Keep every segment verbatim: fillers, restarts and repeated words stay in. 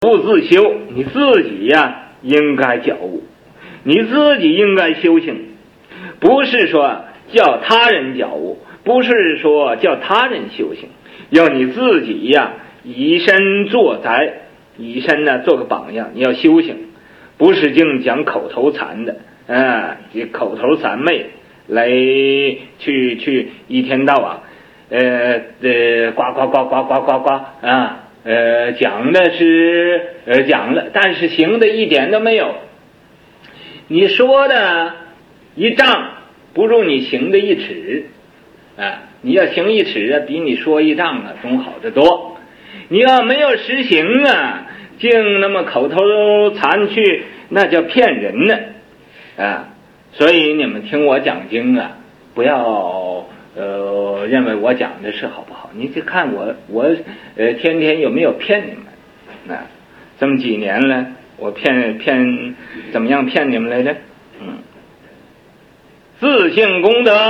不自修，你自己呀应该觉悟，你自己应该修行，不是说叫他人觉悟，不是说叫他人修行，要你自己呀以身作则，以身呢做个榜样，你要修行，不是净讲口头禅的啊，以口头禅昧来去去一天到晚呃呃呱呱呱呱呱呱呱啊。呃，讲的是呃讲了，但是行的一点都没有。你说的一丈不如你行的一尺啊！你要行一尺啊，比你说一丈啊总好得多。你要没有实行啊，净那么口头禅去，那叫骗人呢啊！所以你们听我讲经啊，不要呃认为我讲的是好不好？你就看我我呃天天有没有骗你们啊？这么几年了，我骗骗怎么样骗你们来着？嗯，自性功德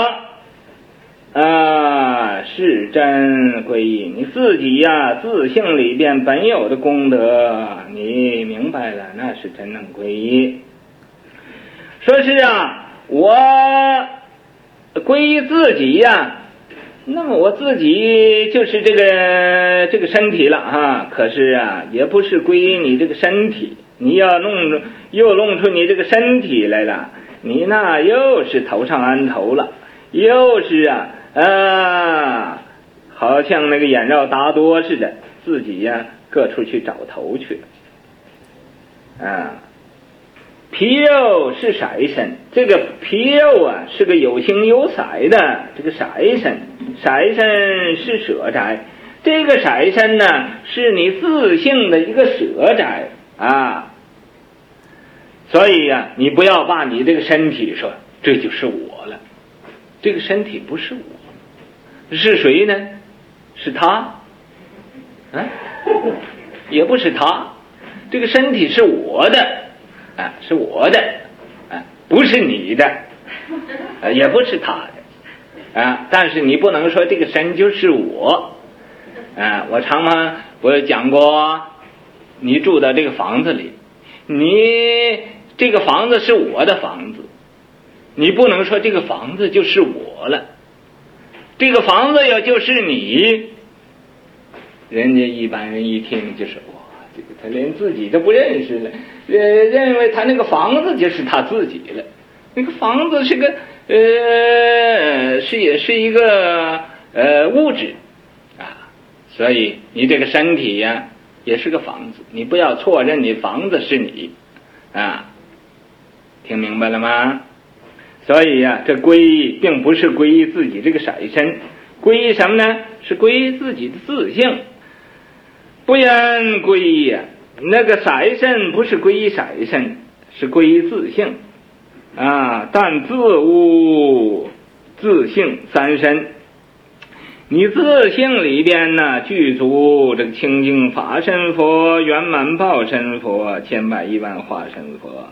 啊是真皈依，你自己呀、啊、自性里边本有的功德，你明白了，那是真正皈依。说是啊，我皈依自己呀、啊。那么我自己就是这个这个身体了哈，可是啊，也不是归于你这个身体，你要弄又弄出你这个身体来了，你那又是头上安头了，又是啊啊，好像那个眼绕达多似的，自己呀、啊、各处去找头去了啊。皮肉是色身，这个皮肉啊是个有形有色的这个色身，色身是舍宅，这个色身呢是你自性的一个舍宅啊。所以呀、啊，你不要把你这个身体说这就是我了，这个身体不是我，是谁呢？是他啊，也不是他，这个身体是我的。啊，是我的，啊，不是你的，啊，也不是他的，啊，但是你不能说这个身就是我，啊，我常常我讲过，你住到这个房子里，你这个房子是我的房子，你不能说这个房子就是我了，这个房子要就是你，人家一般人一听就是哇，这个他连自己都不认识了。呃，认为他那个房子就是他自己了，那个房子是个呃，是也是一个呃物质啊，所以你这个身体呀、啊、也是个房子，你不要错认你房子是你啊，听明白了吗？所以呀、啊，这皈依并不是皈依自己这个色身，皈依什么呢？是皈依自己的自性，不然皈依呀、啊。那个色身不是归于色身，是归于自性啊，但自无自性三身，你自性里边呢具足这个清净法身佛、圆满报身佛、千百亿万化身佛，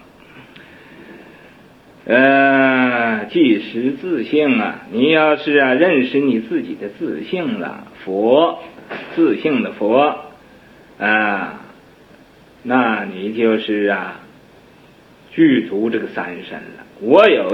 呃，即识自性啊，你要是啊认识你自己的自性了，佛自性的佛啊，那你就是啊具足这个三身了。我有